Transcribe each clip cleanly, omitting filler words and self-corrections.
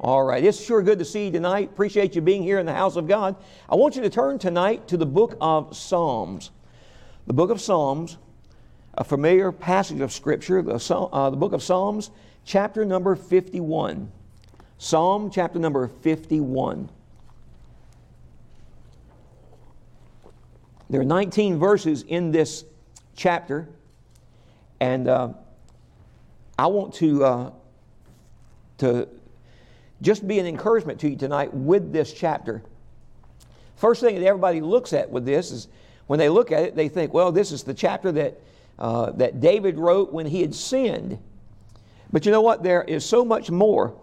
All right. It's sure good to see you tonight. Appreciate you being here in the house of God. I want you to turn tonight to the book of Psalms. The book of Psalms, a familiar passage of Scripture, the book of Psalms, chapter number 51. Psalm chapter number 51. There are 19 verses in this chapter, and I want to just be an encouragement to you tonight with this chapter. First thing that everybody looks at with this is when they look at it, they think, well, this is the chapter that David wrote when he had sinned. But you know what? There is so much more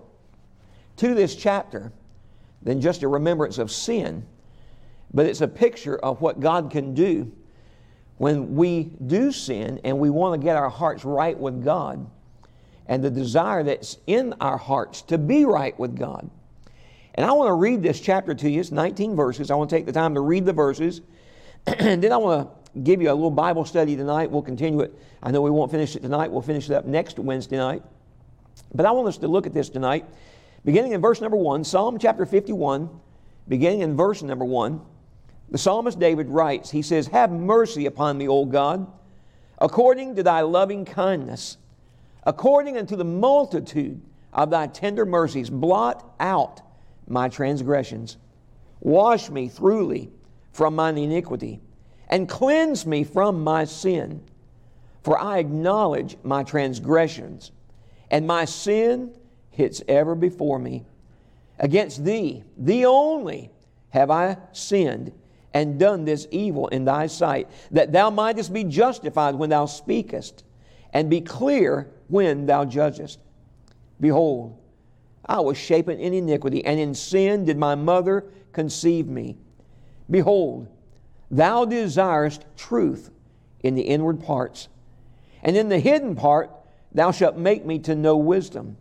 to this chapter than just a remembrance of sin. But it's a picture of what God can do when we do sin and we want to get our hearts right with God, and the desire that's in our hearts to be right with God. And I want to read this chapter to you. It's 19 verses. I want to take the time to read the verses. And then I want to give you a little Bible study tonight. We'll continue it. I know we won't finish it tonight. We'll finish it up next Wednesday night. But I want us to look at this tonight. Beginning in verse number 1, Psalm chapter 51, beginning in verse number 1, the psalmist David writes, he says, "Have mercy upon me, O God, according to thy loving kindness. According unto the multitude of thy tender mercies, blot out my transgressions. Wash me thoroughly from mine iniquity, and cleanse me from my sin. For I acknowledge my transgressions, and my sin is ever before me. Against thee, thee only, have I sinned, and done this evil in thy sight, that thou mightest be justified when thou speakest, and be clear when thou judgest. Behold, I was shapen in iniquity, and in sin did my mother conceive me. Behold, thou desirest truth in the inward parts, and in the hidden part thou shalt make me to know wisdom.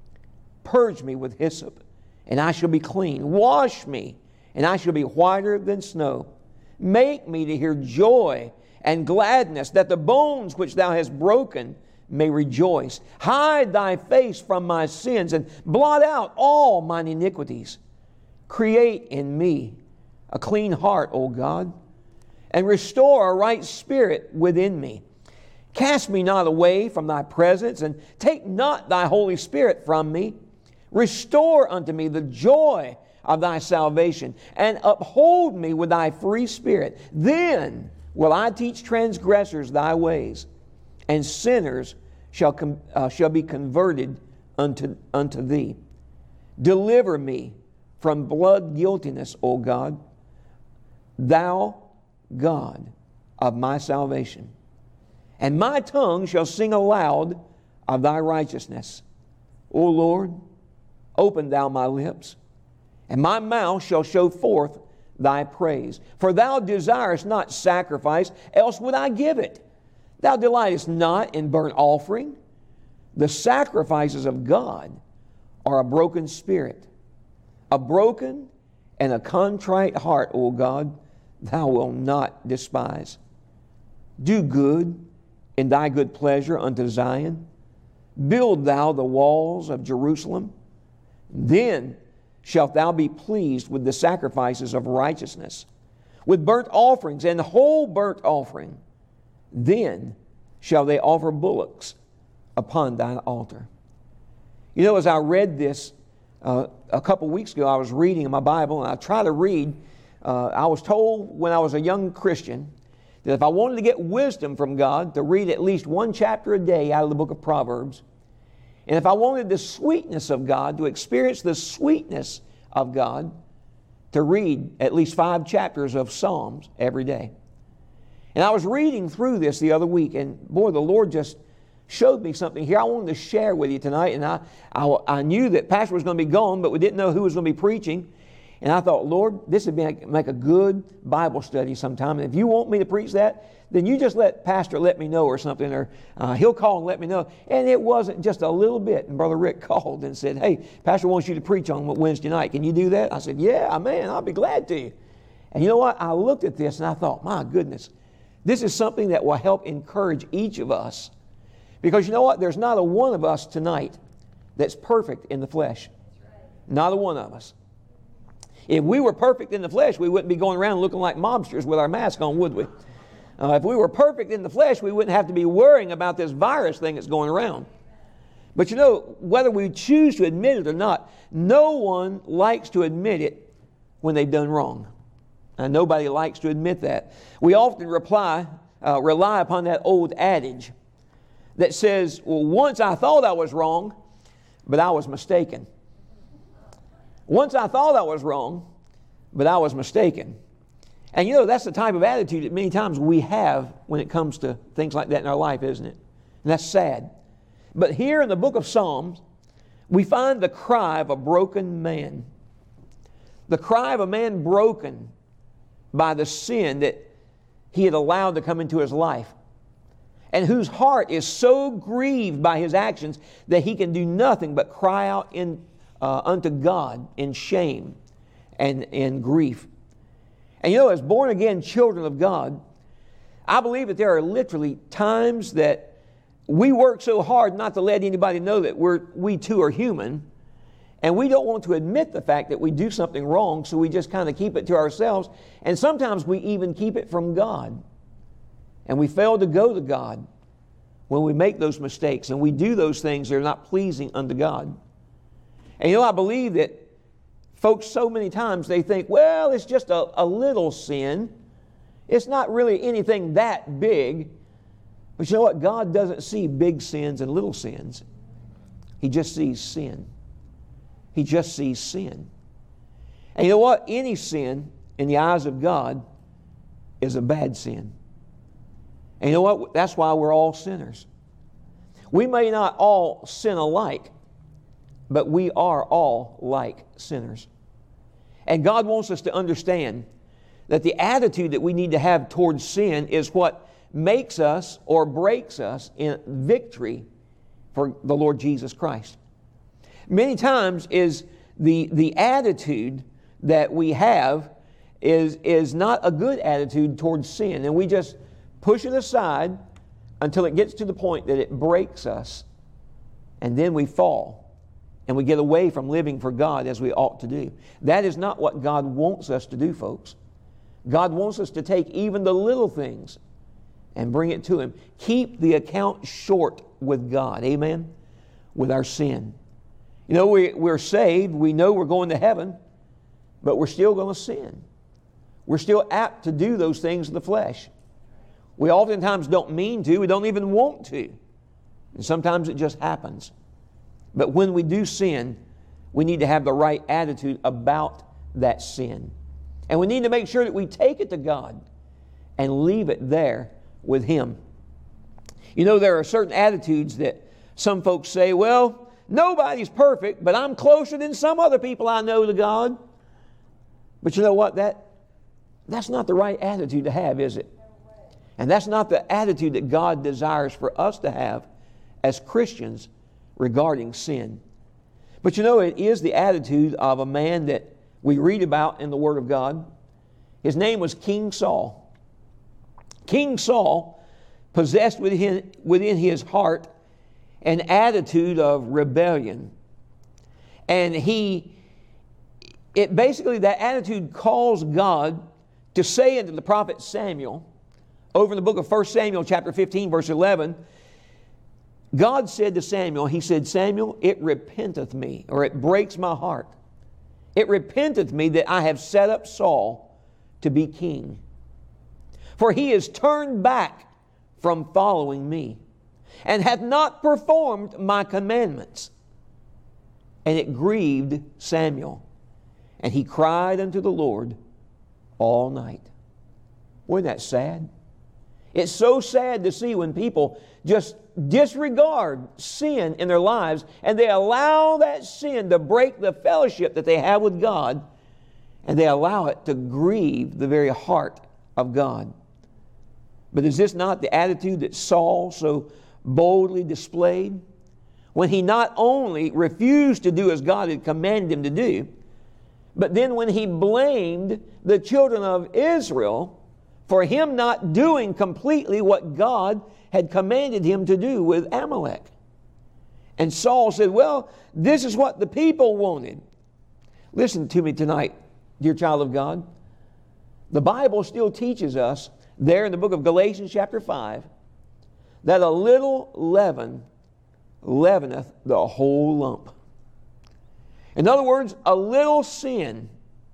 Purge me with hyssop, and I shall be clean. Wash me, and I shall be whiter than snow. Make me to hear joy and gladness, that the bones which thou hast broken may rejoice. Hide thy face from my sins, and blot out all mine iniquities. Create in me a clean heart, O God, and restore a right spirit within me. Cast me not away from thy presence, and take not thy Holy Spirit from me. Restore unto me the joy of thy salvation, and uphold me with thy free spirit. Then will I teach transgressors thy ways, and sinners shall be converted unto thee. Deliver me from blood guiltiness, O God, thou God of my salvation. And my tongue shall sing aloud of thy righteousness. O Lord, open thou my lips, and my mouth shall show forth thy praise. For thou desirest not sacrifice, else would I give it. Thou delightest not in burnt offering. The sacrifices of God are a broken spirit. A broken and a contrite heart, O God, thou wilt not despise. Do good in thy good pleasure unto Zion. Build thou the walls of Jerusalem. Then shalt thou be pleased with the sacrifices of righteousness, with burnt offerings and whole burnt offering. Then shall they offer bullocks upon thine altar." You know, as I read this a couple weeks ago, I was reading in my Bible, and I try to read. I was told when I was a young Christian that if I wanted to get wisdom from God, to read at least one chapter a day out of the book of Proverbs. And if I wanted the sweetness of God, to experience the sweetness of God, to read at least 5 chapters of Psalms every day. And I was reading through this the other week, and boy, the Lord just showed me something here I wanted to share with you tonight. And I knew that Pastor was going to be gone, but we didn't know who was going to be preaching. And I thought, Lord, this would make a good Bible study sometime. And if you want me to preach that, then you just let Pastor let me know or something, or he'll call and let me know. And it wasn't just a little bit. And Brother Rick called and said, "Hey, Pastor wants you to preach on Wednesday night. Can you do that?" I said, "Yeah, man, I'll be glad to." And you know what? I looked at this and I thought, my goodness, this is something that will help encourage each of us. Because you know what? There's not a one of us tonight that's perfect in the flesh. Not a one of us. If we were perfect in the flesh, we wouldn't be going around looking like mobsters with our mask on, would we? If we were perfect in the flesh, we wouldn't have to be worrying about this virus thing that's going around. But you know, whether we choose to admit it or not, no one likes to admit it when they've done wrong. And nobody likes to admit that. We often rely upon that old adage that says, well, once I thought I was wrong, but I was mistaken. Once I thought I was wrong, but I was mistaken. And you know, that's the type of attitude that many times we have when it comes to things like that in our life, isn't it? And that's sad. But here in the book of Psalms, we find the cry of a broken man. The cry of a man broken by the sin that he had allowed to come into his life, and whose heart is so grieved by his actions that he can do nothing but cry out unto God in shame and in grief. And you know, as born-again children of God, I believe that there are literally times that we work so hard not to let anybody know that we too are human, and we don't want to admit the fact that we do something wrong, so we just kind of keep it to ourselves, and sometimes we even keep it from God. And we fail to go to God when we make those mistakes, and we do those things that are not pleasing unto God. And you know, I believe that folks so many times they think, well, it's just a little sin. It's not really anything that big. But you know what? God doesn't see big sins and little sins. He just sees sin. He just sees sin. And you know what? Any sin in the eyes of God is a bad sin. And you know what? That's why we're all sinners. We may not all sin alike, but we are all like sinners. And God wants us to understand that the attitude that we need to have towards sin is what makes us or breaks us in victory for the Lord Jesus Christ. Many times is the attitude that we have is not a good attitude towards sin, and we just push it aside until it gets to the point that it breaks us, and then we fall and we get away from living for God as we ought to do. That is not what God wants us to do, folks. God wants us to take even the little things and bring it to Him. Keep the account short with God, amen, with our sin. You know, we're saved, we know we're going to heaven, but we're still going to sin. We're still apt to do those things of the flesh. We oftentimes don't mean to, we don't even want to. And sometimes it just happens. But when we do sin, we need to have the right attitude about that sin. And we need to make sure that we take it to God and leave it there with Him. You know, there are certain attitudes that some folks say, well, nobody's perfect, but I'm closer than some other people I know to God. But you know what? That's not the right attitude to have, is it? And that's not the attitude that God desires for us to have as Christians regarding sin. But you know, it is the attitude of a man that we read about in the Word of God. His name was King Saul. King Saul possessed within his heart an attitude of rebellion. And basically that attitude caused God to say unto the prophet Samuel, over in the book of 1 Samuel chapter 15 verse 11, God said to Samuel, He said, Samuel, it repenteth me, or it breaks my heart. It repenteth me that I have set up Saul to be king. For he is turned back from following me, and hath not performed my commandments. And it grieved Samuel, and he cried unto the Lord all night. Wasn't that sad? It's so sad to see when people just disregard sin in their lives and they allow that sin to break the fellowship that they have with God, and they allow it to grieve the very heart of God. But is this not the attitude that Saul so boldly displayed when he not only refused to do as God had commanded him to do, but then when he blamed the children of Israel for him not doing completely what God had commanded him to do with Amalek? And Saul said, well, this is what the people wanted. Listen to me tonight, dear child of God. The Bible still teaches us there in the book of Galatians chapter 5 that a little leaven leaveneth the whole lump. In other words, a little sin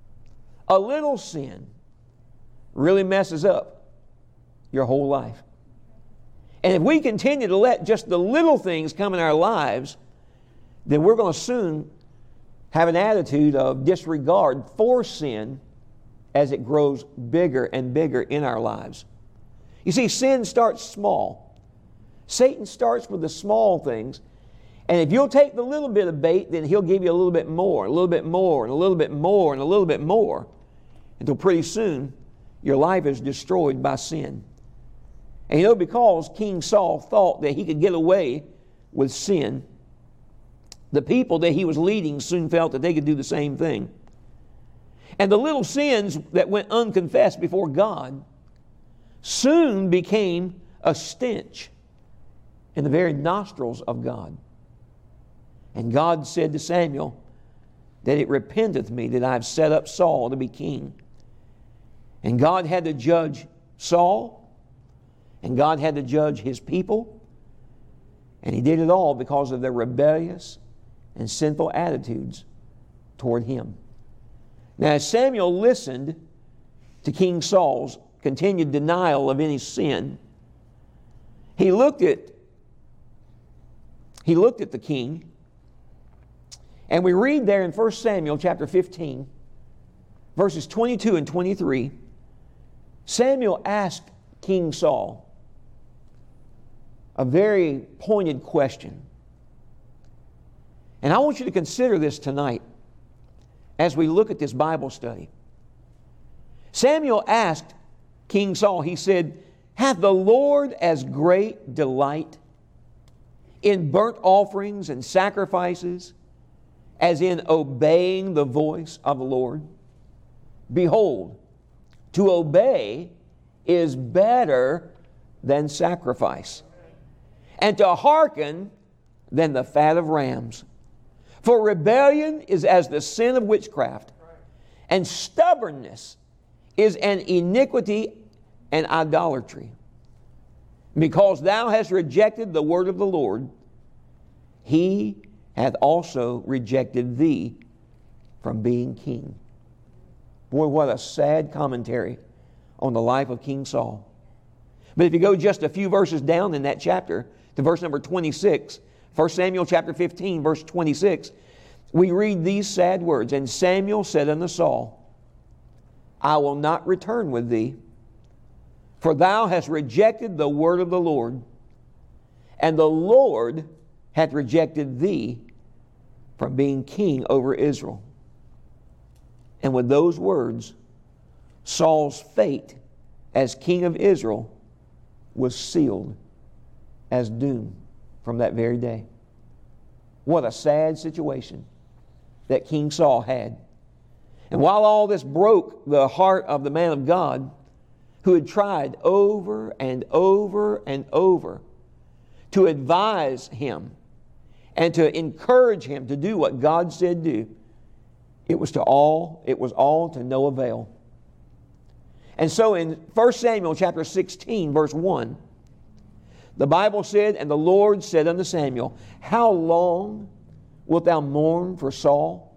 really messes up your whole life. And if we continue to let just the little things come in our lives, then we're going to soon have an attitude of disregard for sin as it grows bigger and bigger in our lives. You see, sin starts small. Satan starts with the small things. And if you'll take the little bit of bait, then he'll give you a little bit more, a little bit more, and a little bit more, and a little bit more, until pretty soon your life is destroyed by sin. And you know, because King Saul thought that he could get away with sin, the people that he was leading soon felt that they could do the same thing. And the little sins that went unconfessed before God soon became a stench in the very nostrils of God. And God said to Samuel that it repenteth me that I have set up Saul to be king. And God had to judge Saul, and God had to judge his people, and he did it all because of their rebellious and sinful attitudes toward him. Now, as Samuel listened to King Saul's continued denial of any sin, he looked at the king, and we read there in 1 Samuel chapter 15, verses 22 and 23, Samuel asked King Saul a very pointed question. And I want you to consider this tonight as we look at this Bible study. Samuel asked King Saul, he said, hath the Lord as great delight in burnt offerings and sacrifices as in obeying the voice of the Lord? Behold, to obey is better than sacrifice, and to hearken than the fat of rams. For rebellion is as the sin of witchcraft, and stubbornness is an iniquity and idolatry. Because thou hast rejected the word of the Lord, he hath also rejected thee from being king. Boy, what a sad commentary on the life of King Saul. But if you go just a few verses down in that chapter to verse number 26, 1 Samuel chapter 15, verse 26, we read these sad words. And Samuel said unto Saul, I will not return with thee, for thou hast rejected the word of the Lord, and the Lord hath rejected thee from being king over Israel. And with those words, Saul's fate as king of Israel was sealed as doom from that very day. What a sad situation that King Saul had. And while all this broke the heart of the man of God, who had tried over and over and over to advise him and to encourage him to do what God said do, it was all to no avail. And so in 1 Samuel chapter 16, verse 1, the Bible said, and the Lord said unto Samuel, how long wilt thou mourn for Saul,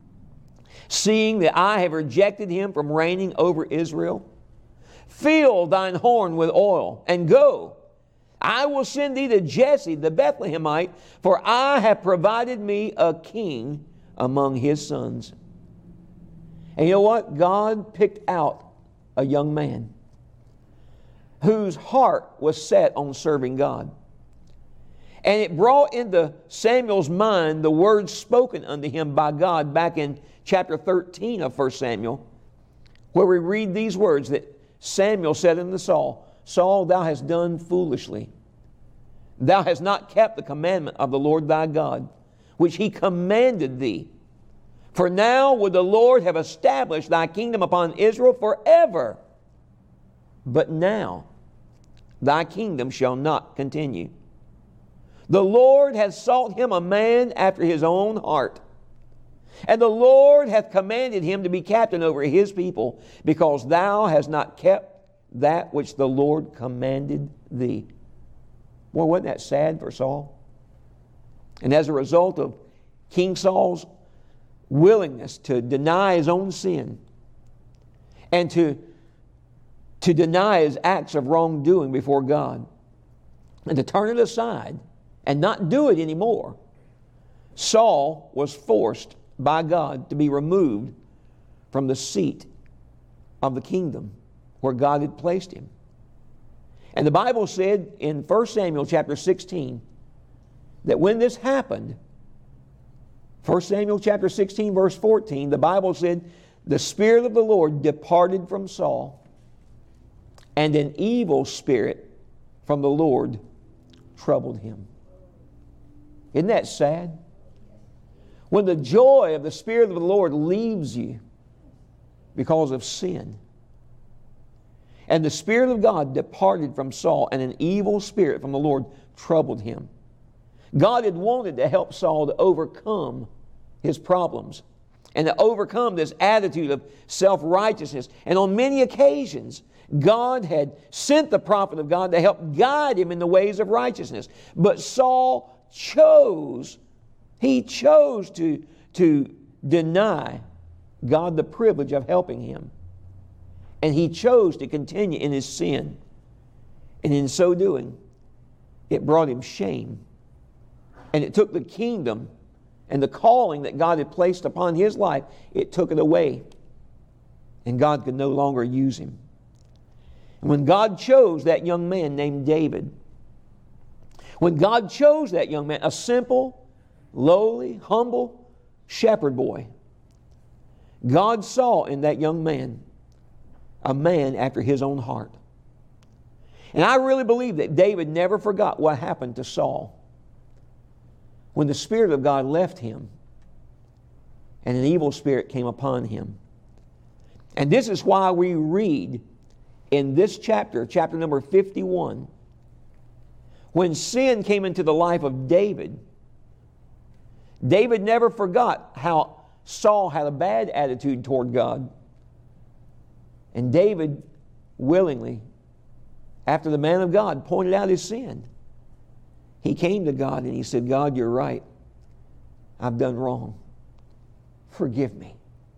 seeing that I have rejected him from reigning over Israel? Fill thine horn with oil, and go. I will send thee to Jesse the Bethlehemite, for I have provided me a king among his sons. And you know what? God picked out a young man whose heart was set on serving God. And it brought into Samuel's mind the words spoken unto him by God back in chapter 13 of 1 Samuel, where we read these words that Samuel said unto Saul, Saul, thou hast done foolishly. Thou hast not kept the commandment of the Lord thy God, which he commanded thee. For now would the Lord have established thy kingdom upon Israel forever. But now thy kingdom shall not continue. The Lord hath sought him a man after his own heart, And the Lord hath commanded him to be captain over his people, because thou hast not kept that which the Lord commanded thee. Boy, wasn't that sad for Saul? And as a result of King Saul's willingness to deny his own sin and to deny his acts of wrongdoing before God and to turn it aside and not do it anymore, Saul was forced by God to be removed from the seat of the kingdom where God had placed him. And the Bible said in 1 Samuel chapter 16 that when this happened, 1 Samuel chapter 16 verse 14, the Bible said, the Spirit of the Lord departed from Saul, and an evil spirit from the Lord troubled him. Isn't that sad? When the joy of the Spirit of the Lord leaves you because of sin. And the Spirit of God departed from Saul, and an evil spirit from the Lord troubled him. God had wanted to help Saul to overcome his problems and to overcome this attitude of self-righteousness. And on many occasions, God had sent the prophet of God to help guide him in the ways of righteousness. But Saul chose to deny God the privilege of helping him. And he chose to continue in his sin. And in so doing, it brought him shame. And it took the kingdom and the calling that God had placed upon his life, it took it away. And God could no longer use him. And when God chose that young man named David, when God chose that young man, a simple, lowly, humble shepherd boy, God saw in that young man a man after his own heart. And I really believe that David never forgot what happened to Saul when the Spirit of God left him and an evil spirit came upon him. And this is why we read in this chapter, chapter number 51, when sin came into the life of David, David never forgot how Saul had a bad attitude toward God. And David willingly, after the man of God pointed out his sin, he came to God and he said, God, you're right. I've done wrong. Forgive me.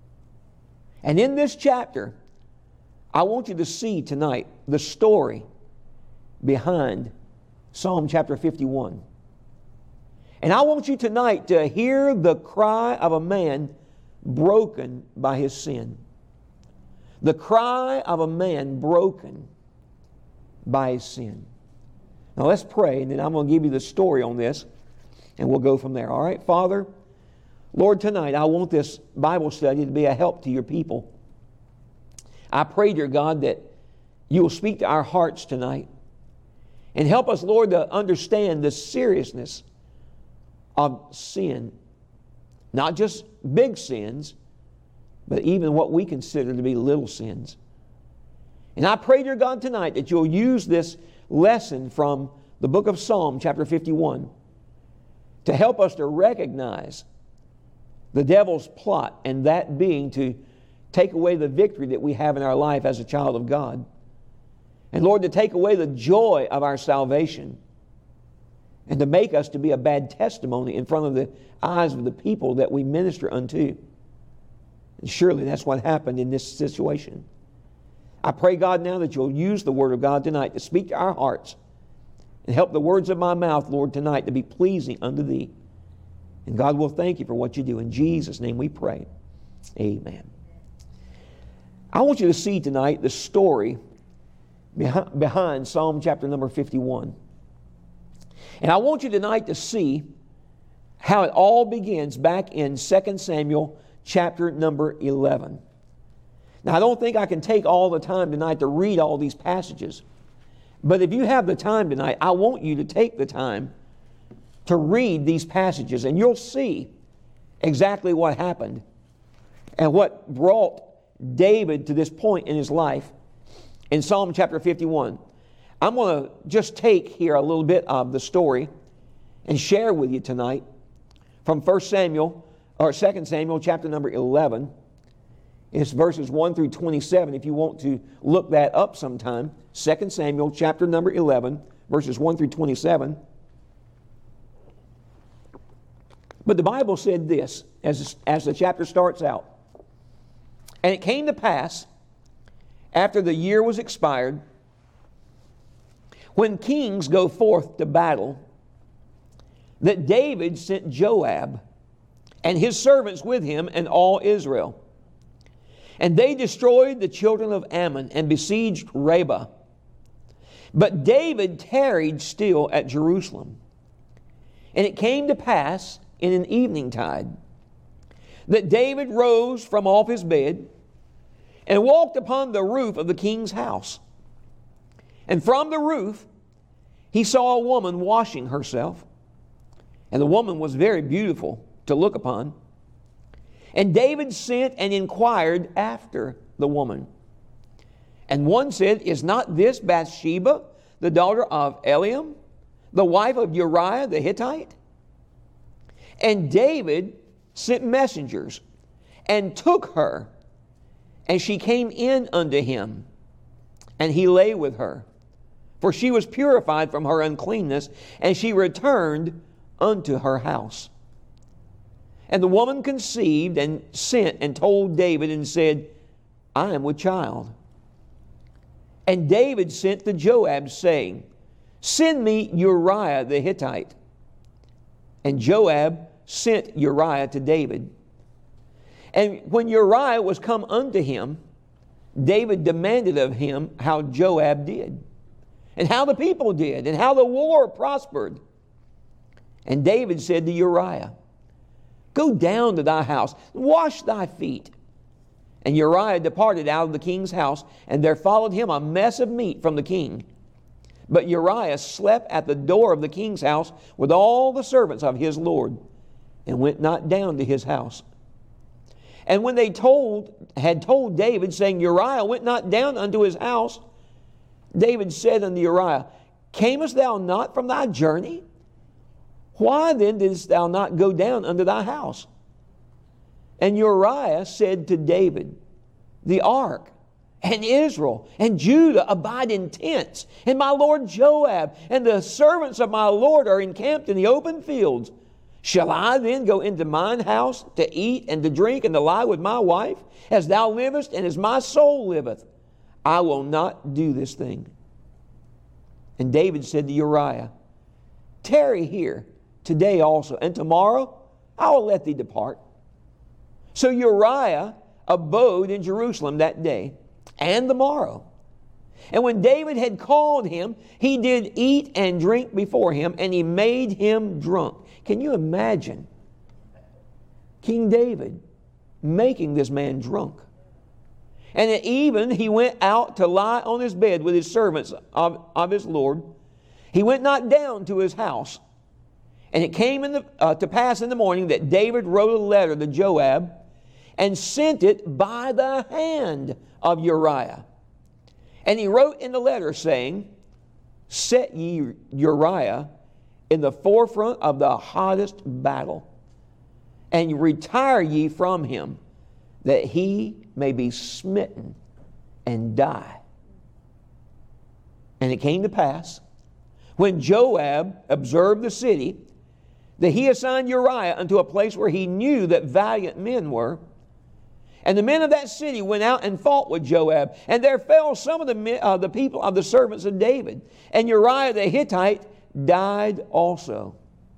And in this chapter, I want you to see tonight the story behind Psalm chapter 51. And I want you tonight to hear the cry of a man broken by his sin. The cry of a man broken by his sin. Now let's pray, and then I'm going to give you the story on this, and we'll go from there. All right, Father, Lord, tonight I want this Bible study to be a help to your people. I pray, dear God, that you will speak to our hearts tonight and help us, Lord, to understand the seriousness of sin. Not just big sins, but even what we consider to be little sins. And I pray, dear God, tonight that you'll use this lesson from the book of Psalm, chapter 51, to help us to recognize the devil's plot, and that being to take away the victory that we have in our life as a child of God. And Lord, to take away the joy of our salvation and to make us to be a bad testimony in front of the eyes of the people that we minister unto. And surely that's what happened in this situation. I pray, God, now that you'll use the Word of God tonight to speak to our hearts and help the words of my mouth, Lord, tonight to be pleasing unto Thee. And God, will thank you for what you do. In Jesus' name we pray. Amen. I want you to see tonight the story behind Psalm chapter number 51. And I want you tonight to see how it all begins back in 2 Samuel chapter number 11. Now, I don't think I can take all the time tonight to read all these passages. But if you have the time tonight, I want you to take the time to read these passages, and you'll see exactly what happened and what brought David to this point in his life in Psalm chapter 51. I'm going to just take here a little bit of the story and share with you tonight from 1 Samuel or 2 Samuel chapter number 11. It's verses 1 through 27 if you want to look that up sometime. 2 Samuel chapter number 11, verses 1 through 27. But the Bible said this as the chapter starts out. And it came to pass, after the year was expired, when kings go forth to battle, that David sent Joab and his servants with him and all Israel. And they destroyed the children of Ammon and besieged Rabbah. But David tarried still at Jerusalem. And it came to pass in an evening tide that David rose from off his bed and walked upon the roof of the king's house. And from the roof he saw a woman washing herself. And the woman was very beautiful to look upon. And David sent and inquired after the woman. And one said, Is not this Bathsheba, the daughter of Eliam, the wife of Uriah the Hittite? And David sent messengers and took her, and she came in unto him, and he lay with her. For she was purified from her uncleanness, and she returned unto her house. And the woman conceived and sent and told David and said, I am with child. And David sent to Joab, saying, Send me Uriah the Hittite. And Joab sent Uriah to David. And when Uriah was come unto him, David demanded of him how Joab did, and how the people did, and how the war prospered. And David said to Uriah, Go down to thy house, wash thy feet. And Uriah departed out of the king's house, and there followed him a mess of meat from the king. But Uriah slept at the door of the king's house with all the servants of his lord, and went not down to his house. And when they had told David, saying, Uriah went not down unto his house, David said unto Uriah, Camest thou not from thy journey? Why then didst thou not go down unto thy house? And Uriah said to David, The ark and Israel and Judah abide in tents, and my lord Joab and the servants of my lord are encamped in the open fields. Shall I then go into mine house to eat and to drink and to lie with my wife? As thou livest and as my soul liveth, I will not do this thing. And David said to Uriah, Tarry here today also, and tomorrow I will let thee depart. So Uriah abode in Jerusalem that day and the morrow. And when David had called him, he did eat and drink before him, and he made him drunk. Can you imagine King David making this man drunk? And at even he went out to lie on his bed with his servants of his Lord. He went not down to his house. And it came to pass in the morning that David wrote a letter to Joab and sent it by the hand of Uriah. And he wrote in the letter, saying, Set ye Uriah in the forefront of the hottest battle, and retire ye from him, that he may be smitten and die. And it came to pass, when Joab observed the city, that he assigned Uriah unto a place where he knew that valiant men were. And the men of that city went out and fought with Joab. And there fell some of the people of the servants of David. And Uriah the Hittite died also.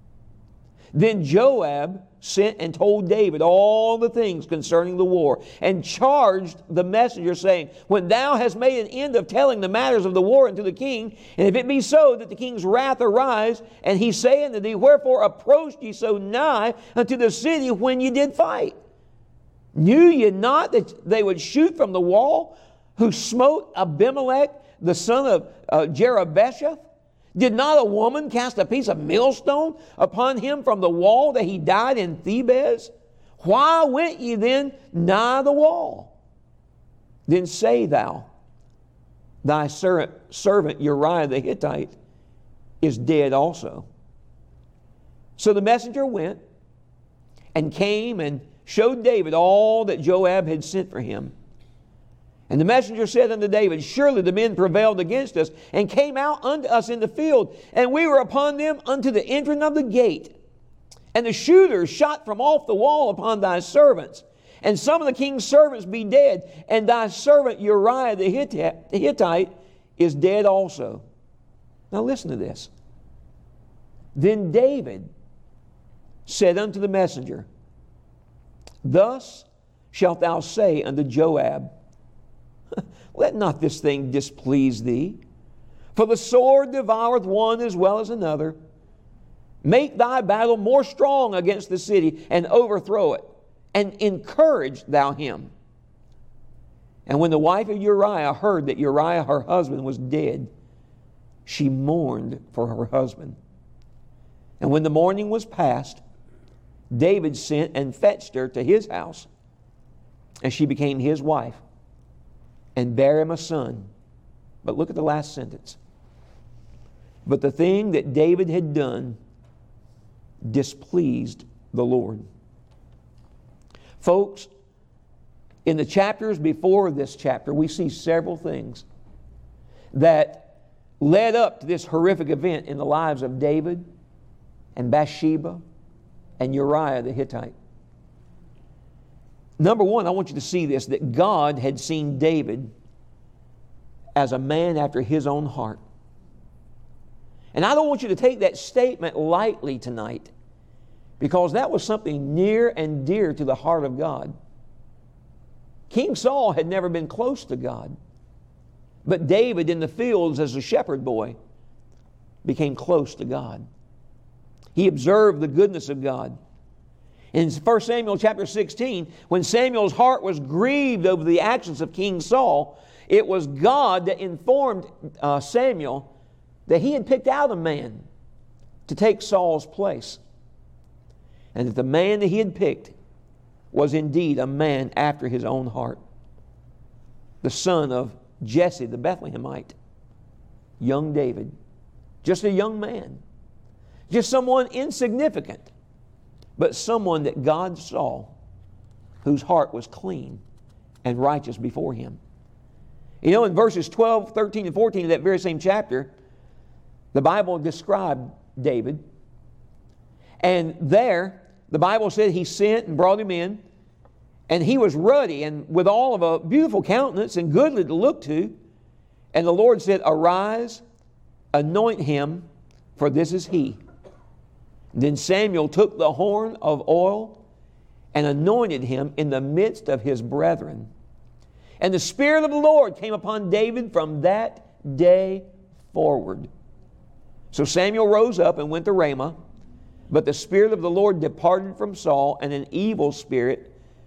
Then Joab sent and told David all the things concerning the war, and charged the messenger, saying, When thou hast made an end of telling the matters of the war unto the king, and if it be so that the king's wrath arise, and he say unto thee, Wherefore approached ye so nigh unto the city when ye did fight? Knew ye not that they would shoot from the wall, who smote Abimelech the son of Jerubbesheth? Did not a woman cast a piece of millstone upon him from the wall, that he died in Thebez? Why went ye then nigh the wall? Then say thou, Thy servant Uriah the Hittite is dead also. So the messenger went and came and showed David all that Joab had sent for him. And the messenger said unto David, Surely the men prevailed against us, and came out unto us in the field, and we were upon them unto the entering of the gate. And the shooters shot from off the wall upon thy servants. And some of the king's servants be dead, and thy servant Uriah the Hittite is dead also. Now listen to this. Then David said unto the messenger, Thus shalt thou say unto Joab, Let not this thing displease thee, for the sword devoureth one as well as another. Make thy battle more strong against the city, and overthrow it, and encourage thou him. And when the wife of Uriah heard that Uriah her husband was dead, she mourned for her husband. And when the mourning was past, David sent and fetched her to his house, and she became his wife, and bare him a son. But look at the last sentence. But the thing that David had done displeased the Lord. Folks, in the chapters before this chapter, we see several things that led up to this horrific event in the lives of David and Bathsheba and Uriah the Hittite. Number one, I want you to see this, that God had seen David as a man after His own heart. And I don't want you to take that statement lightly tonight, because that was something near and dear to the heart of God. King Saul had never been close to God, but David in the fields as a shepherd boy became close to God. He observed the goodness of God. In 1 Samuel chapter 16, when Samuel's heart was grieved over the actions of King Saul, it was God that informed Samuel that he had picked out a man to take Saul's place, and that the man that he had picked was indeed a man after his own heart. The son of Jesse the Bethlehemite, young David, just a young man, just someone insignificant, but someone that God saw whose heart was clean and righteous before Him. You know, in verses 12, 13, and 14 of that very same chapter, the Bible described David. And there, the Bible said He sent and brought him in, and he was ruddy and with all of a beautiful countenance and goodly to look to. And the Lord said, Arise, anoint him, for this is he. Then Samuel took the horn of oil and anointed him in the midst of his brethren. And the Spirit of the Lord came upon David from that day forward. So Samuel rose up and went to Ramah, but the Spirit of the Lord departed from Saul, and an evil spirit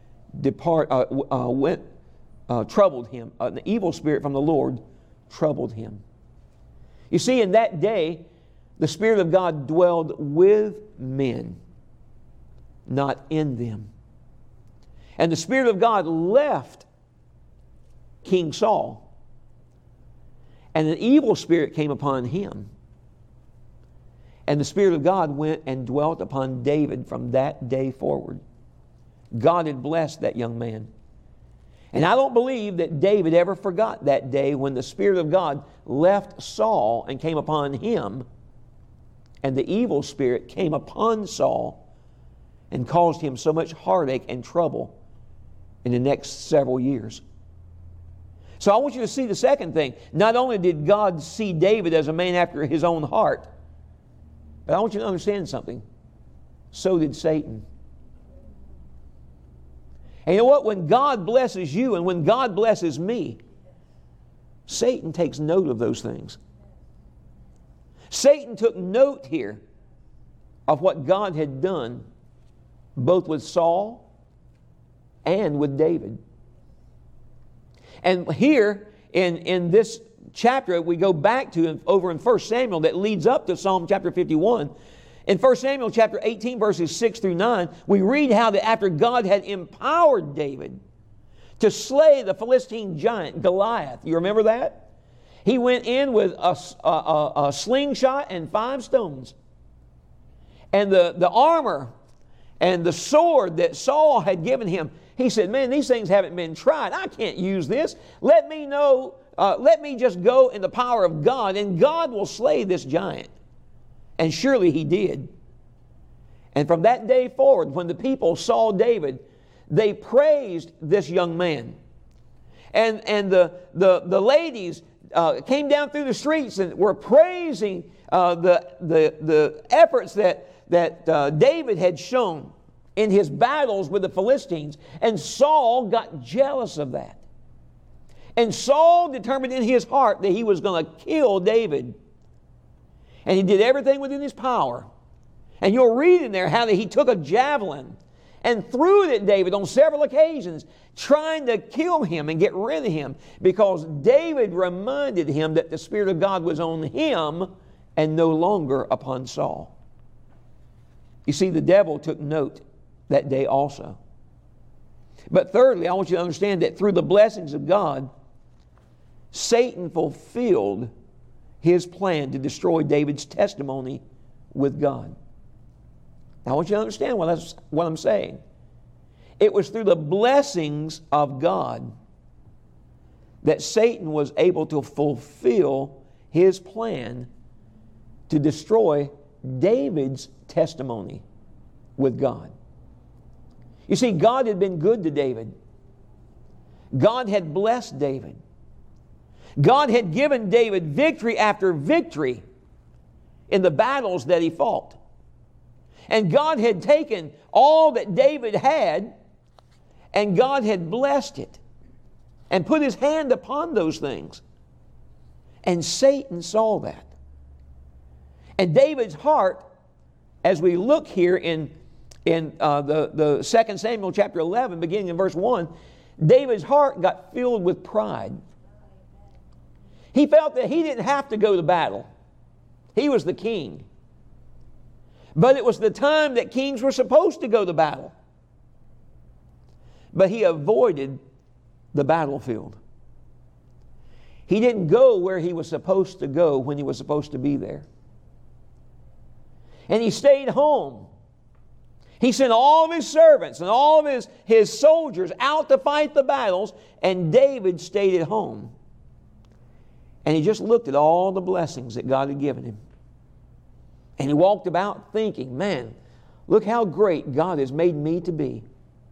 troubled him. An evil spirit from the Lord troubled him. You see, in that day, the Spirit of God dwelled with men, not in them. And the Spirit of God left King Saul, and an evil spirit came upon him. And the Spirit of God went and dwelt upon David from that day forward. God had blessed that young man. And I don't believe that David ever forgot that day when the Spirit of God left Saul and came upon him, and the evil spirit came upon Saul and caused him so much heartache and trouble in the next several years. So I want you to see the second thing. Not only did God see David as a man after His own heart, but I want you to understand something. So did Satan. And you know what? When God blesses you and when God blesses me, Satan takes note of those things. Satan took note here of what God had done both with Saul and with David. And here in this chapter we go back to over in 1 Samuel that leads up to Psalm chapter 51. In 1 Samuel chapter 18 verses 6 through 9, we read how that after God had empowered David to slay the Philistine giant Goliath, you remember that? He went in with a slingshot and 5 stones. And the armor And the sword that Saul had given him, he said, man, these things haven't been tried. I can't use this. Let me just go in the power of God, and God will slay this giant. And surely he did. And from that day forward, when the people saw David, they praised this young man. And the ladies came down through the streets and were praising the efforts that David had shown in his battles with the Philistines. And Saul got jealous of that. And Saul determined in his heart that he was going to kill David. And he did everything within his power. And you'll read in there how that he took a javelin and threw it at David on several occasions, trying to kill him and get rid of him, because David reminded him that the Spirit of God was on him and no longer upon Saul. You see, the devil took note that day also. But thirdly, I want you to understand that through the blessings of God, Satan fulfilled his plan to destroy David's testimony with God. Now, I want you to understand what I'm saying. It was through the blessings of God that Satan was able to fulfill his plan to destroy David's testimony with God. You see, God had been good to David. God had blessed David. God had given David victory after victory in the battles that he fought. And God had taken all that David had, and God had blessed it and put His hand upon those things. And Satan saw that. And David's heart, as we look here in the 2 Samuel chapter 11, beginning in verse 1, David's heart got filled with pride. He felt that he didn't have to go to battle. He was the king. But it was the time that kings were supposed to go to battle. But he avoided the battlefield. He didn't go where he was supposed to go when he was supposed to be there. And he stayed home. He sent all of his servants and all of his soldiers out to fight the battles, and David stayed at home. And he just looked at all the blessings that God had given him. And he walked about thinking, man, look how great God has made me to be.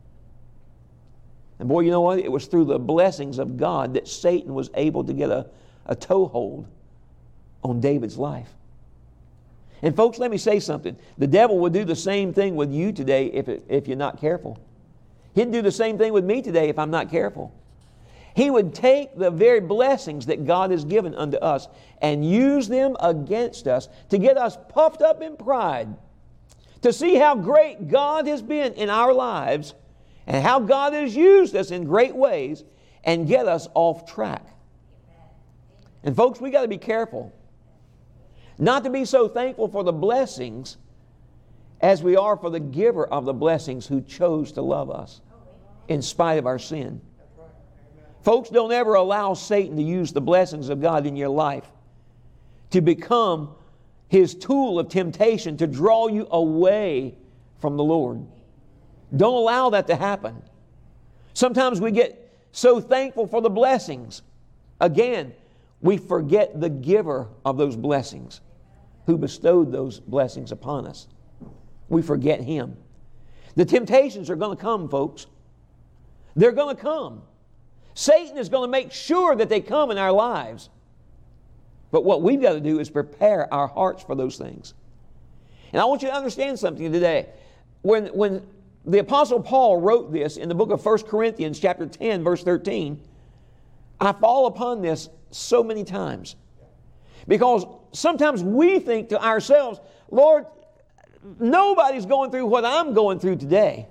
And boy, you know what? It was through the blessings of God that Satan was able to get a toehold on David's life. And folks, let me say something. The devil would do the same thing with you today if you're not careful. He'd do the same thing with me today if I'm not careful. He would take the very blessings that God has given unto us and use them against us to get us puffed up in pride, to see how great God has been in our lives and how God has used us in great ways, and get us off track. And folks, we got to be careful not to be so thankful for the blessings as we are for the giver of the blessings, who chose to love us in spite of our sin. Folks, don't ever allow Satan to use the blessings of God in your life to become his tool of temptation to draw you away from the Lord. Don't allow that to happen. Sometimes we get so thankful for the blessings. Again, we forget the giver of those blessings, who bestowed those blessings upon us. We forget Him. The temptations are going to come, folks. They're going to come. Satan is going to make sure that they come in our lives. But what we've got to do is prepare our hearts for those things. And I want you to understand something today. When the Apostle Paul wrote this in the book of 1 Corinthians chapter 10, verse 13, I fall upon this so many times. Because sometimes we think to ourselves, Lord, nobody's going through what I'm going through today.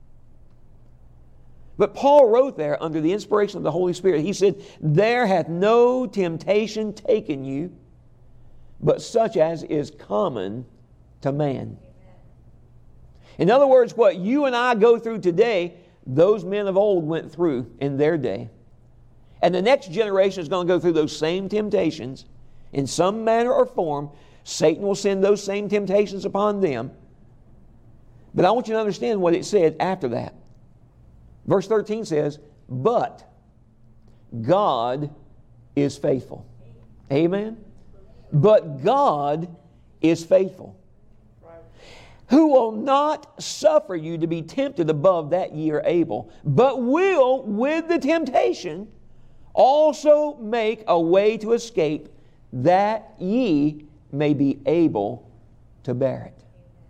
But Paul wrote there under the inspiration of the Holy Spirit, he said, there hath no temptation taken you, but such as is common to man. In other words, what you and I go through today, those men of old went through in their day. And the next generation is going to go through those same temptations in some manner or form. Satan will send those same temptations upon them. But I want you to understand what it said after that. Verse 13 says, but God is faithful. Amen? But God is faithful, who will not suffer you to be tempted above that ye are able, but will, with the temptation, also make a way to escape, that ye may be able to bear it.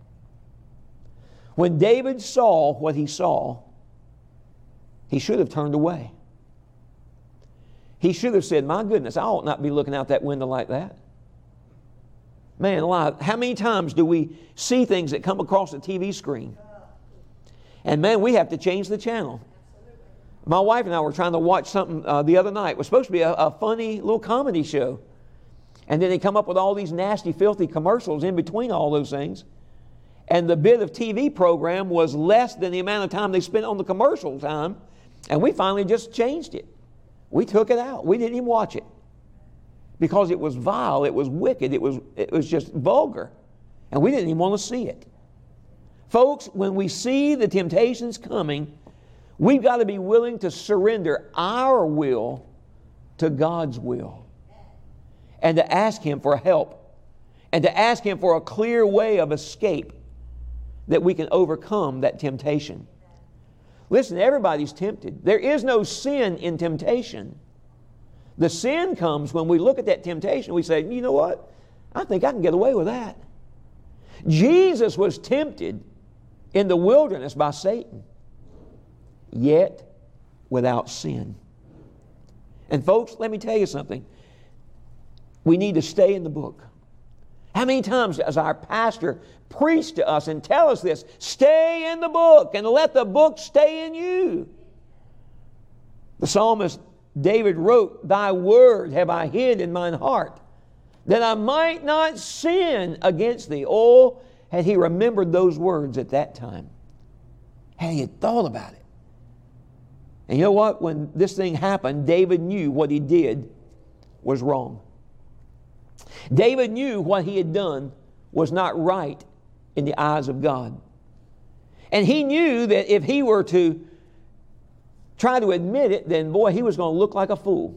When David saw what he saw, he should have turned away. He should have said, my goodness, I ought not be looking out that window like that. Man alive, how many times do we see things that come across the TV screen? And man, we have to change the channel. My wife and I were trying to watch something the other night. It was supposed to be a funny little comedy show. And then they come up with all these nasty, filthy commercials in between all those things. And the bit of TV program was less than the amount of time they spent on the commercial time. And we finally just changed it. We took it out. We didn't even watch it. Because it was vile, it was wicked, it was just vulgar. And we didn't even want to see it. Folks, when we see the temptations coming, we've got to be willing to surrender our will to God's will. And to ask Him for help. And to ask Him for a clear way of escape that we can overcome that temptation. Listen, everybody's tempted. There is no sin in temptation. The sin comes when we look at that temptation, we say, you know what? I think I can get away with that. Jesus was tempted in the wilderness by Satan, yet without sin. And folks, let me tell you something. We need to stay in the book. How many times does our pastor preach to us and tell us this? Stay in the book and let the book stay in you. The psalmist David wrote, thy word have I hid in mine heart, that I might not sin against thee. Oh, had he remembered those words at that time. Had he thought about it. And you know what? When this thing happened, David knew what he did was wrong. David knew what he had done was not right in the eyes of God. And he knew that if he were to try to admit it, then boy, he was going to look like a fool.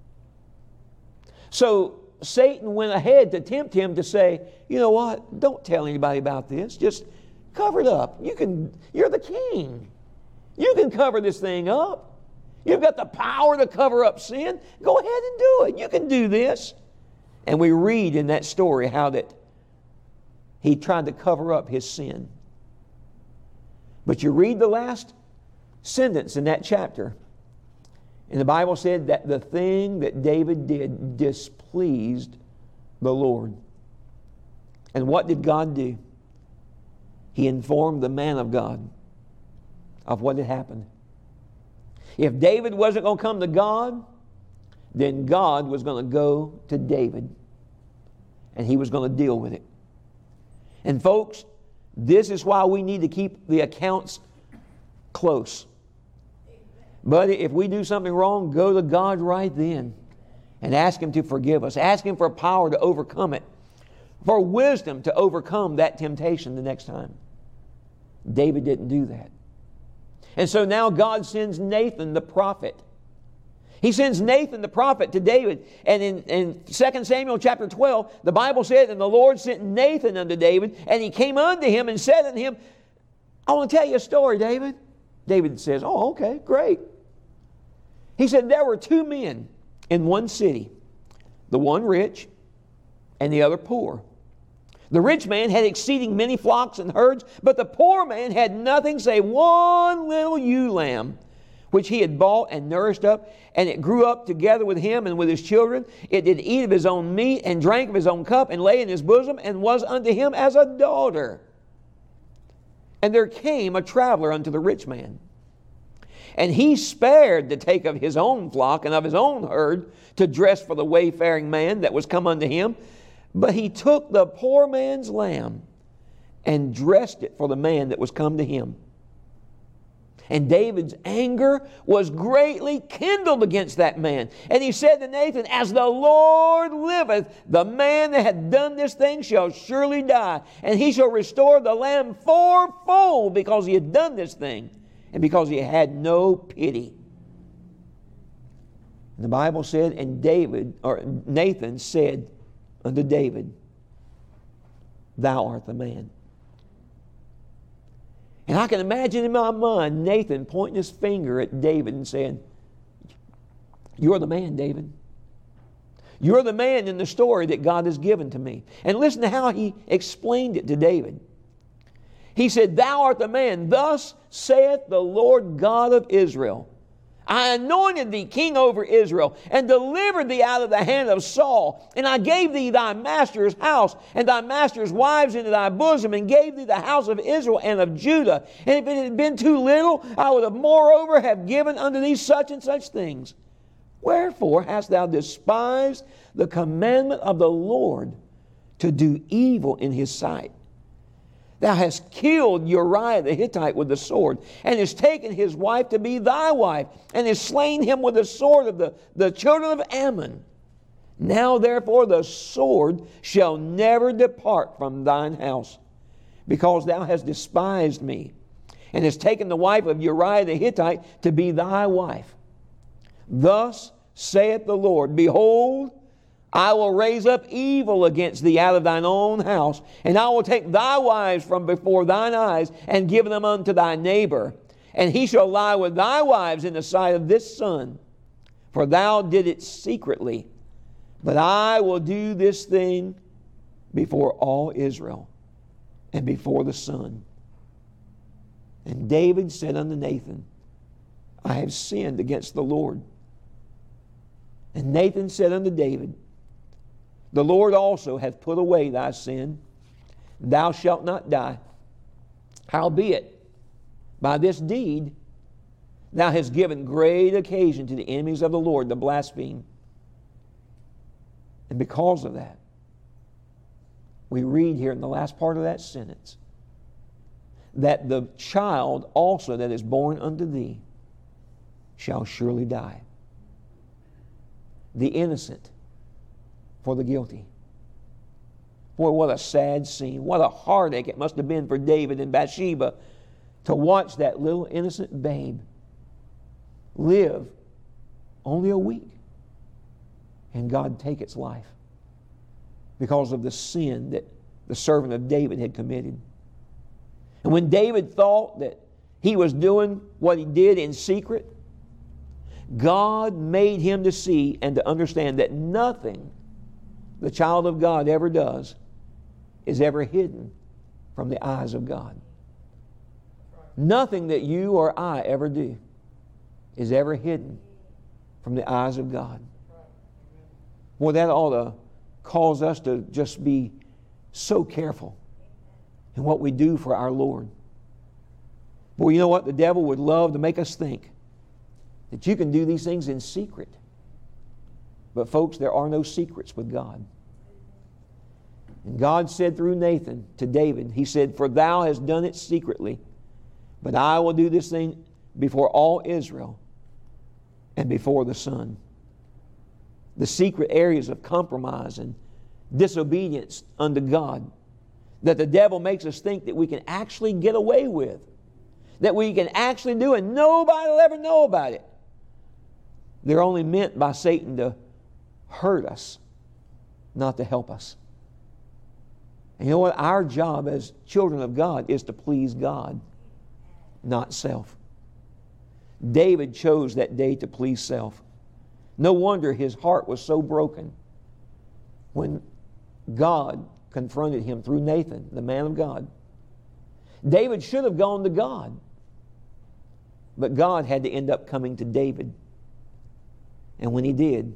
So Satan went ahead to tempt him to say, you know what, don't tell anybody about this. Just cover it up. You're the king. You can cover this thing up. You've got the power to cover up sin. Go ahead and do it. You can do this. And we read in that story how that he tried to cover up his sin. But you read the last sentence in that chapter, and the Bible said that the thing that David did displeased the Lord. And what did God do? He informed the man of God of what had happened. If David wasn't going to come to God, then God was going to go to David, and he was going to deal with it. And folks, this is why we need to keep the accounts close. But if we do something wrong, go to God right then and ask Him to forgive us. Ask Him for power to overcome it, for wisdom to overcome that temptation the next time. David didn't do that. And so now God sends Nathan the prophet. He sends Nathan the prophet to David. And in 2 Samuel chapter 12, the Bible said, and the Lord sent Nathan unto David, and he came unto him and said unto him, I want to tell you a story, David. David says, oh, okay, great. He said, there were two men in one city, the one rich and the other poor. The rich man had exceeding many flocks and herds, but the poor man had nothing save one little ewe lamb, which he had bought and nourished up, and it grew up together with him and with his children. It did eat of his own meat and drank of his own cup and lay in his bosom and was unto him as a daughter. And there came a traveler unto the rich man. And he spared to take of his own flock and of his own herd to dress for the wayfaring man that was come unto him. But he took the poor man's lamb and dressed it for the man that was come to him. And David's anger was greatly kindled against that man. And he said to Nathan, as the Lord liveth, the man that hath done this thing shall surely die. And he shall restore the lamb fourfold, because he had done this thing, and because he had no pity. And the Bible said, and Nathan said unto David, thou art the man. And I can imagine in my mind Nathan pointing his finger at David and saying, you're the man, David. You're the man in the story that God has given to me. And listen to how he explained it to David. He said, thou art the man. Thus saith the Lord God of Israel, I anointed thee king over Israel, and delivered thee out of the hand of Saul. And I gave thee thy master's house, and thy master's wives into thy bosom, and gave thee the house of Israel and of Judah. And if it had been too little, I would have moreover have given unto thee such and such things. Wherefore hast thou despised the commandment of the Lord to do evil in his sight? Thou hast killed Uriah the Hittite with the sword, and hast taken his wife to be thy wife, and hast slain him with the sword of the children of Ammon. Now therefore the sword shall never depart from thine house, because thou hast despised me, and hast taken the wife of Uriah the Hittite to be thy wife. Thus saith the Lord, behold, I will raise up evil against thee out of thine own house, and I will take thy wives from before thine eyes, and give them unto thy neighbor. And he shall lie with thy wives in the sight of this sun. For thou did it secretly, but I will do this thing before all Israel, and before the sun. And David said unto Nathan, I have sinned against the Lord. And Nathan said unto David, the Lord also hath put away thy sin. Thou shalt not die. Howbeit, by this deed, thou hast given great occasion to the enemies of the Lord to blaspheme. And because of that, we read here in the last part of that sentence, that the child also that is born unto thee shall surely die. The innocent for the guilty. Boy, what a sad scene. What a heartache it must have been for David and Bathsheba to watch that little innocent babe live only a week and God take its life because of the sin that the servant of David had committed. And when David thought that he was doing what he did in secret, God made him to see and to understand that nothing the child of God ever does is ever hidden from the eyes of God. Nothing that you or I ever do is ever hidden from the eyes of God. Boy, that ought to cause us to just be so careful in what we do for our Lord. Boy, you know what? The devil would love to make us think that you can do these things in secret. But folks, there are no secrets with God. And God said through Nathan to David, he said, for thou hast done it secretly, but I will do this thing before all Israel and before the sun. The secret areas of compromise and disobedience unto God that the devil makes us think that we can actually get away with, that we can actually do and nobody will ever know about it. They're only meant by Satan to hurt us, not to help us. And you know what? Our job as children of God is to please God, not self. David chose that day to please self. No wonder his heart was so broken when God confronted him through Nathan, the man of God. David should have gone to God, but God had to end up coming to David. And when he did,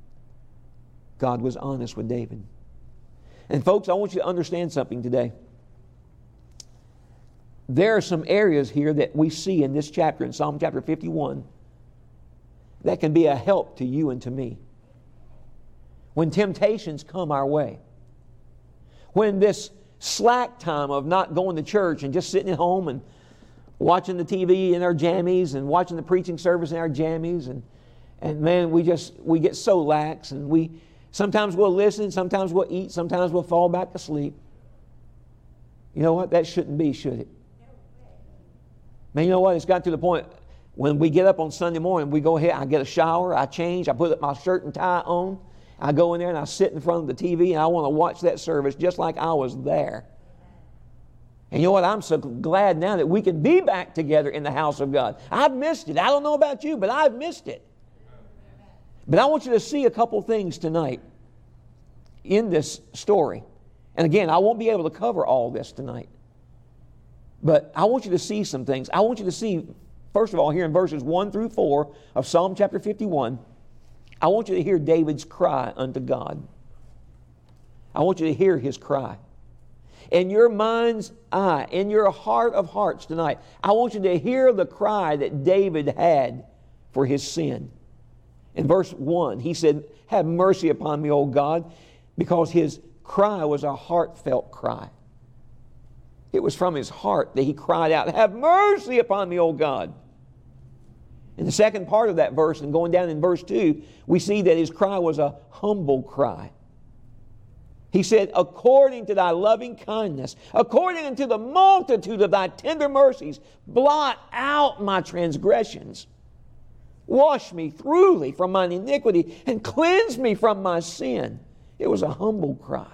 God was honest with David. And folks, I want you to understand something today. There are some areas here that we see in this chapter, in Psalm chapter 51, that can be a help to you and to me. When temptations come our way, when this slack time of not going to church and just sitting at home and watching the TV in our jammies and watching the preaching service in our jammies, and man, we get so lax, and sometimes we'll listen, sometimes we'll eat, sometimes we'll fall back to sleep. You know what? That shouldn't be, should it? Man, you know what? It's got to the point when we get up on Sunday morning, we go ahead, I get a shower, I change, I put my shirt and tie on, I go in there and I sit in front of the TV and I want to watch that service just like I was there. And you know what? I'm so glad now that we can be back together in the house of God. I've missed it. I don't know about you, but I've missed it. But I want you to see a couple things tonight in this story. And again, I won't be able to cover all this tonight. But I want you to see some things. I want you to see, first of all, here in verses 1 through 4 of Psalm chapter 51, I want you to hear David's cry unto God. I want you to hear his cry. In your mind's eye, in your heart of hearts tonight, I want you to hear the cry that David had for his sin. In verse 1, he said, "Have mercy upon me, O God," because his cry was a heartfelt cry. It was from his heart that he cried out, "Have mercy upon me, O God." In the second part of that verse, and going down in verse 2, we see that his cry was a humble cry. He said, "According to thy loving kindness, according unto the multitude of thy tender mercies, blot out my transgressions. Wash me thoroughly from mine iniquity, and cleanse me from my sin." It was a humble cry.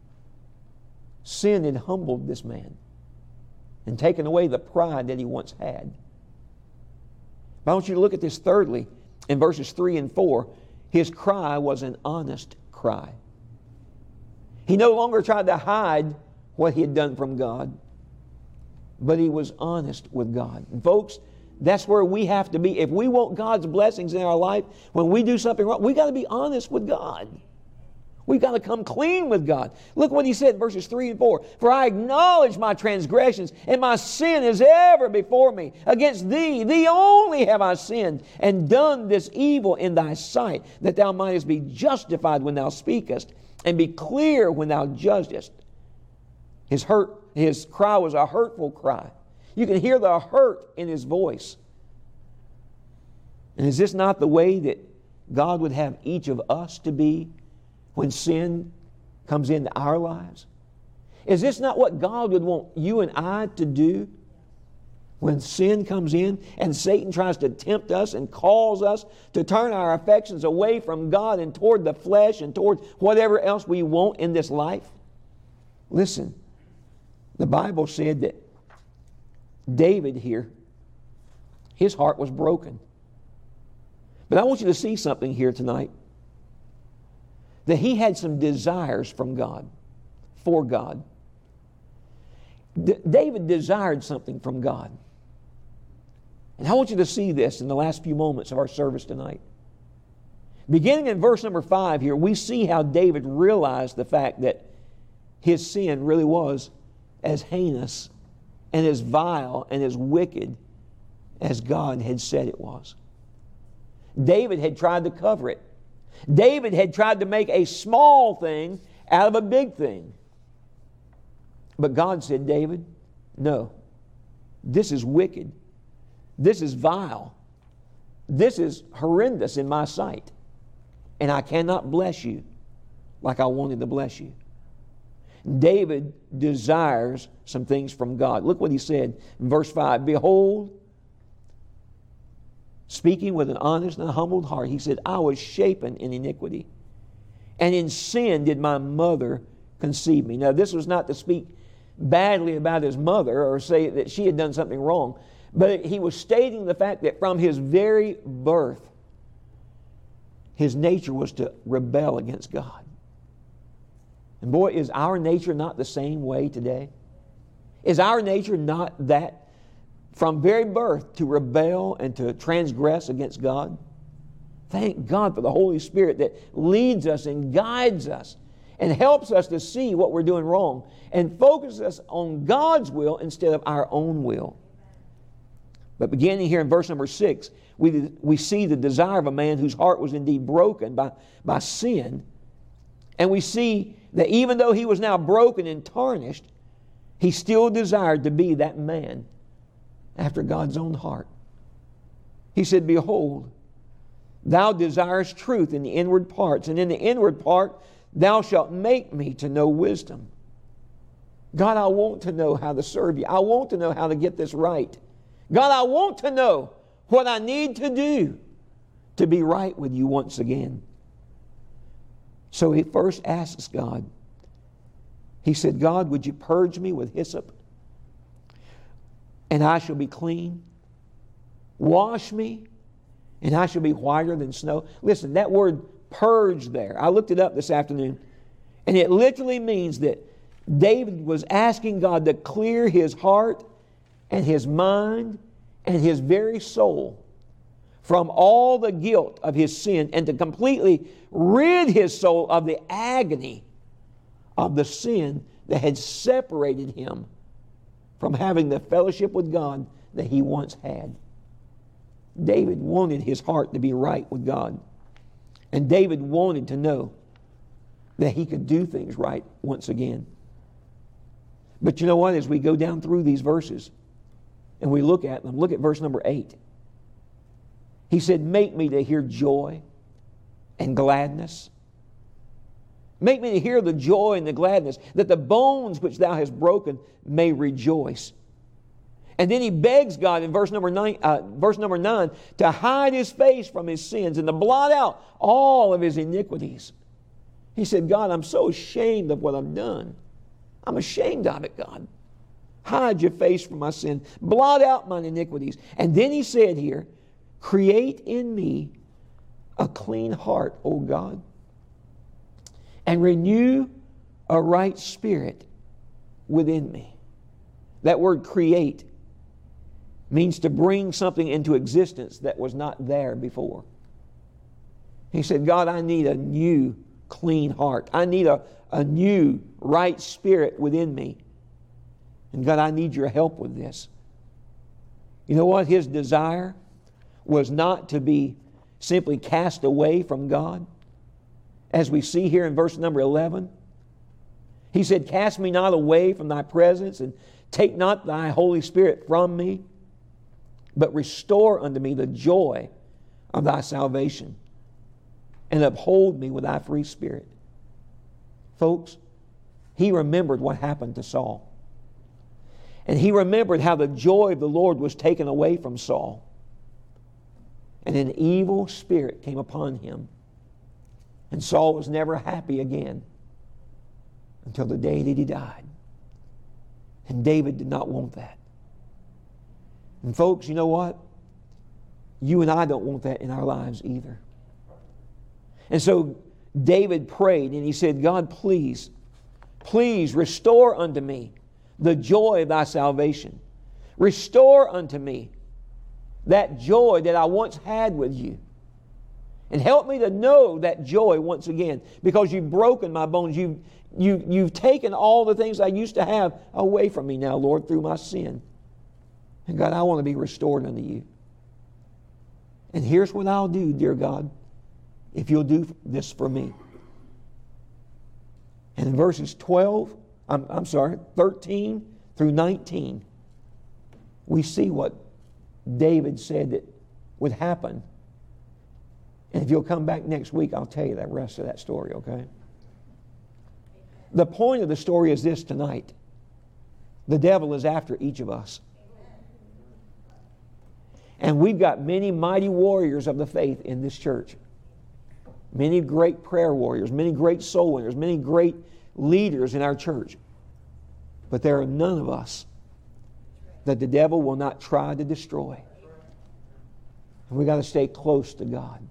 Sin had humbled this man and taken away the pride that he once had. But I want you to look at this thirdly. In verses 3 and 4, his cry was an honest cry. He no longer tried to hide what he had done from God, but he was honest with God. And folks, that's where we have to be. If we want God's blessings in our life, when we do something wrong, we've got to be honest with God. We've got to come clean with God. Look what he said in verses 3 and 4. "For I acknowledge my transgressions, and my sin is ever before me. Against thee, thee only have I sinned, and done this evil in thy sight, that thou mightest be justified when thou speakest, and be clear when thou judgest." His cry was a hurtful cry. You can hear the hurt in his voice. And is this not the way that God would have each of us to be when sin comes into our lives? Is this not what God would want you and I to do when sin comes in and Satan tries to tempt us and calls us to turn our affections away from God and toward the flesh and toward whatever else we want in this life? Listen, the Bible said that David here, his heart was broken. But I want you to see something here tonight. That he had some desires from God, for God. David desired something from God. And I want you to see this in the last few moments of our service tonight. Beginning in verse number 5 here, we see how David realized the fact that his sin really was as heinous and as vile and as wicked as God had said it was. David had tried to cover it. David had tried to make a small thing out of a big thing. But God said, "David, no. This is wicked. This is vile. This is horrendous in my sight. And I cannot bless you like I wanted to bless you." David desires some things from God. Look what he said in verse 5. "Behold," speaking with an honest and humbled heart, he said, "I was shapen in iniquity, and in sin did my mother conceive me." Now, this was not to speak badly about his mother or say that she had done something wrong, but he was stating the fact that from his very birth, his nature was to rebel against God. And boy, is our nature not the same way today? Is our nature not that from very birth to rebel and to transgress against God? Thank God for the Holy Spirit that leads us and guides us and helps us to see what we're doing wrong and focuses us on God's will instead of our own will. But beginning here in verse number 6, we see the desire of a man whose heart was indeed broken by sin. And we see that even though he was now broken and tarnished, he still desired to be that man after God's own heart. He said, behold, thou desirest truth in the inward parts, and in the inward part thou shalt make me to know wisdom. God, I want to know how to serve you. I want to know how to get this right. God, I want to know what I need to do to be right with you once again. So he first asks God. He said, God, would you purge me with hyssop, and I shall be clean? Wash me, and I shall be whiter than snow. Listen, that word purge there, I looked it up this afternoon, and it literally means that David was asking God to clear his heart and his mind and his very soul from all the guilt of his sin, and to completely rid his soul of the agony of the sin that had separated him from having the fellowship with God that he once had. David wanted his heart to be right with God. And David wanted to know that he could do things right once again. But you know what? As we go down through these verses and we look at them, look at verse number 8. He said, make me to hear joy and gladness. Make me to hear the joy and the gladness, that the bones which thou hast broken may rejoice. And then he begs God in verse number 9 to hide his face from his sins and to blot out all of his iniquities. He said, God, I'm so ashamed of what I've done. I'm ashamed of it, God. Hide your face from my sin. Blot out mine iniquities. And then he said here, create in me a clean heart, O God, and renew a right spirit within me. That word create means to bring something into existence that was not there before. He said, God, I need a new clean heart. I need a new right spirit within me. And God, I need your help with this. You know what? His desire was not to be simply cast away from God. As we see here in verse number 11, he said, cast me not away from thy presence, and take not thy Holy Spirit from me, but restore unto me the joy of thy salvation, and uphold me with thy free spirit. Folks, he remembered what happened to Saul. And he remembered how the joy of the Lord was taken away from Saul. And an evil spirit came upon him. And Saul was never happy again until the day that he died. And David did not want that. And folks, you know what? You and I don't want that in our lives either. And so David prayed and he said, God, please restore unto me the joy of thy salvation. Restore unto me that joy that I once had with you. And help me to know that joy once again, because you've broken my bones. You've taken all the things I used to have away from me now, Lord, through my sin. And God, I want to be restored unto you. And here's what I'll do, dear God, if you'll do this for me. And in verses 13 through 19, we see what David said that would happen. And if you'll come back next week, I'll tell you the rest of that story, okay? The point of the story is this tonight. The devil is after each of us. And we've got many mighty warriors of the faith in this church. Many great prayer warriors, many great soul winners, many great leaders in our church. But there are none of us that the devil will not try to destroy. And we've got to stay close to God.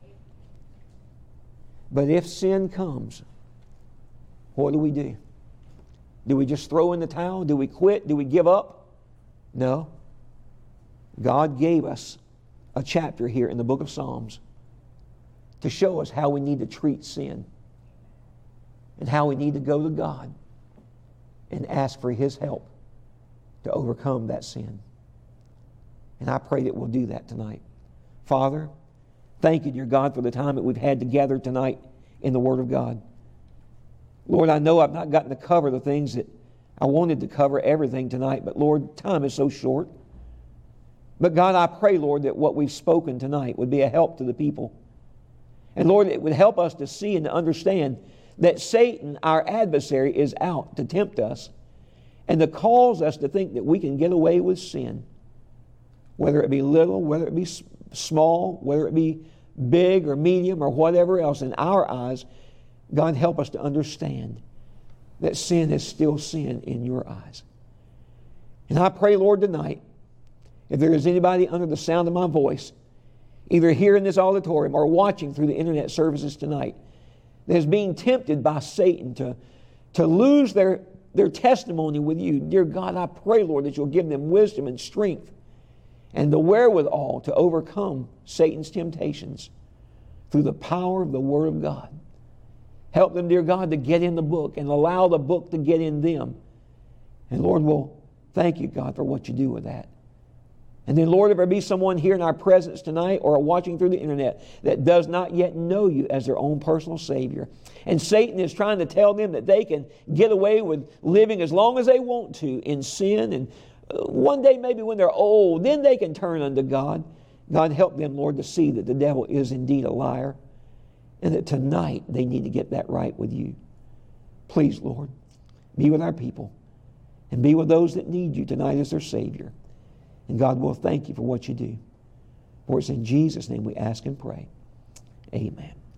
But if sin comes, what do? Do we just throw in the towel? Do we quit? Do we give up? No. God gave us a chapter here in the book of Psalms to show us how we need to treat sin and how we need to go to God and ask for His help to overcome that sin. And I pray that we'll do that tonight. Father, thank you, dear God, for the time that we've had together tonight in the Word of God. Lord, I know I've not gotten to cover the things that I wanted to cover, everything tonight, but Lord, time is so short. But God, I pray, Lord, that what we've spoken tonight would be a help to the people. And Lord, it would help us to see and to understand that Satan, our adversary, is out to tempt us and to cause us to think that we can get away with sin. Whether it be little, whether it be small, whether it be big or medium or whatever else in our eyes, God, help us to understand that sin is still sin in your eyes. And I pray, Lord, tonight, if there is anybody under the sound of my voice, either here in this auditorium or watching through the internet services tonight, that is being tempted by Satan to lose their testimony with you, dear God, I pray, Lord, that you'll give them wisdom and strength and the wherewithal to overcome Satan's temptations through the power of the Word of God. Help them, dear God, to get in the book and allow the book to get in them. And Lord, we'll thank you, God, for what you do with that. And then, Lord, if there be someone here in our presence tonight or watching through the internet that does not yet know you as their own personal Savior, and Satan is trying to tell them that they can get away with living as long as they want to in sin, and one day maybe when they're old, then they can turn unto God. God, help them, Lord, to see that the devil is indeed a liar and that tonight they need to get that right with you. Please, Lord, be with our people and be with those that need you tonight as their Savior. And God, will thank you for what you do. For it's in Jesus' name we ask and pray. Amen.